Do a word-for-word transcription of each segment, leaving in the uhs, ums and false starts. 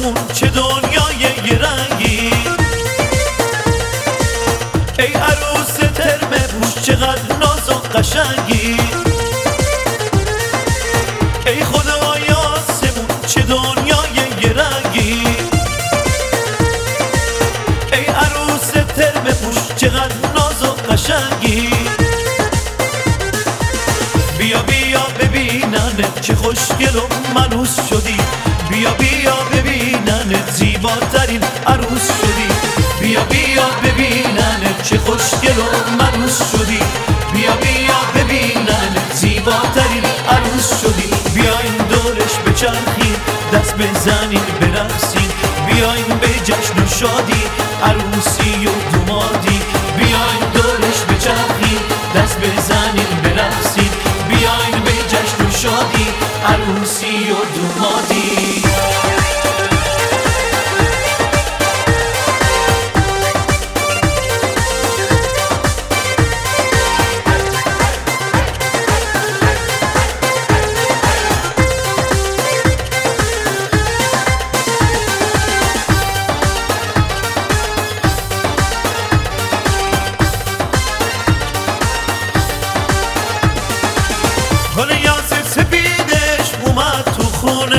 آسمون چه دنیای یه رنگی. ای عروس ترمه پوش چقدر ناز و قشنگی. ای خدای آسمون چه دنیای یه رنگی. ای عروس ترمه پوش چقدر ناز و قشنگی. بیا بیا ببیننت چه خوشگل و منوس شدی. بیا بیا ببیننت زیباترین عروس شدی. بیا بیا ببیننت چه خوشگل و منوس شدی. بیا بیا ببیننت زیباترین عروس شدی. بیاین دورش بچرخین دست بزنین برقصین. بیاین به جشن و شادی عروسی و دامادی. بیاین دورش بچرخین دست بزنین برقصین. بیاین به جشن و شادی عروسی و دامادی. گل یاس سپیدش اومد تو خونه.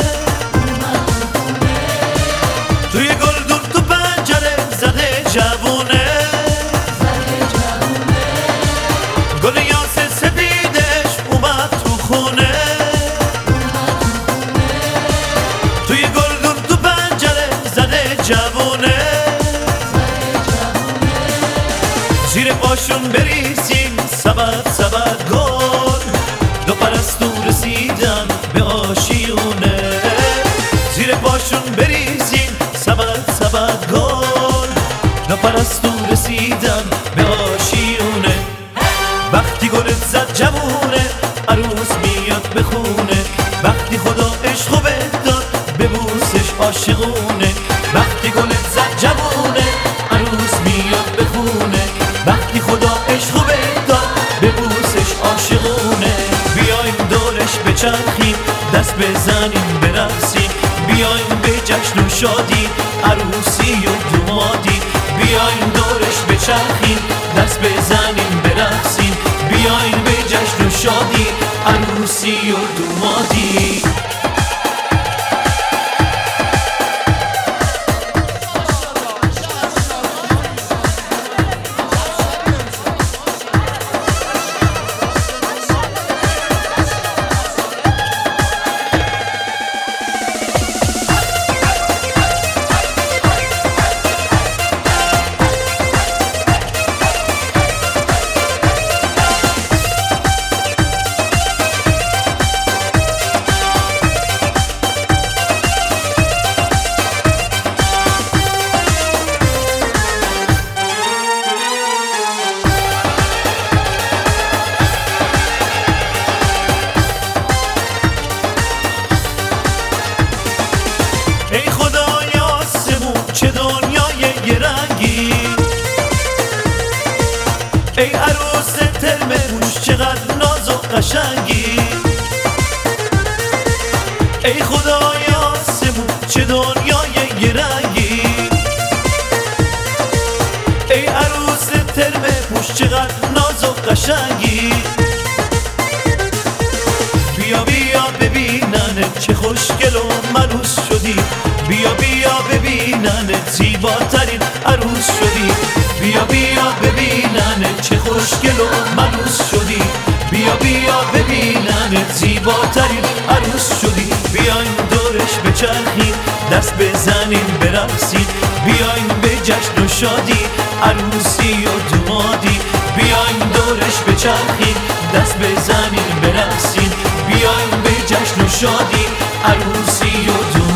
توی گلدون تو پنجره زده جوونه. گل یاس سپیدش اومد تو خونه. توی گلدون تو پنجره زده جوونه. زیر پاشون بریسیم سبد سبد گل. دو پرستو رسیدن به آشیونه. زیر پاشون بریزین سبد سبد گل. دو پرستو رسیدن به آشیونه. وقتی گلت زد جوونه عروس میاد به خونه. وقتی خدا عشقو بداد ببوسش عاشقونه. وقتی گلت زد جوونه عروس میاد به خونه. وقتی خدا عشقو بداد ببوسش عاشقونه. بیاین دورش بچرخیم دست بزنیم برقصیم. بیاین به جشن و شادی عروسی و دامادی. بیاین دورش بچرخیم دست بزنیم برقصیم. بیاین به جشن و شادی عروسی و دامادی. ای خدای آسمون چه دنیای یه رنگی. ای عروس ترمه پوش چقدر ناز و قشنگی. ای خدای آسمون چه دنیای یه رنگی. ای عروس ترمه پوش چقدر ناز و قشنگی. بیا بیا ببیننت چه خوشگل و منوس شدی. بیا بیا ببیننت زیباترین عروس شدی. بیا بیا ببیننت چه خوشگل و منوس شدی. بیا بیا ببیننت زیباترین عروس شدی. بیاین دورش بچرخین دست بزنین برقصین. بیاین به جشن و شادی عروسی و دامادی. بیاین دورش بچرخین دست بزنین برقصین. بیاین به جشن و شادی عروسی و دامادی.